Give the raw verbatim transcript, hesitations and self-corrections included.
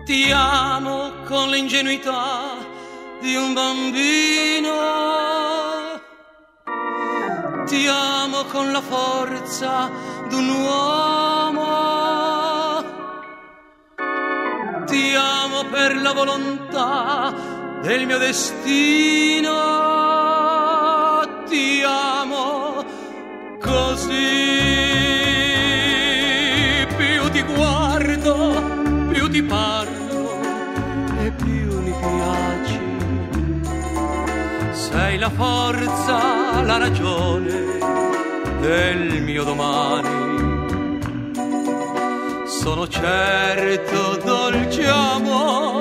Ti amo con l'ingenuità di un bambino, ti amo con la forza d'un uomo, ti amo per la volontà del mio destino, ti amo così. Più ti guardo, più ti parlo e più mi piaci. Sei la forza, la ragione del mio domani. Sono certo, dolce amore,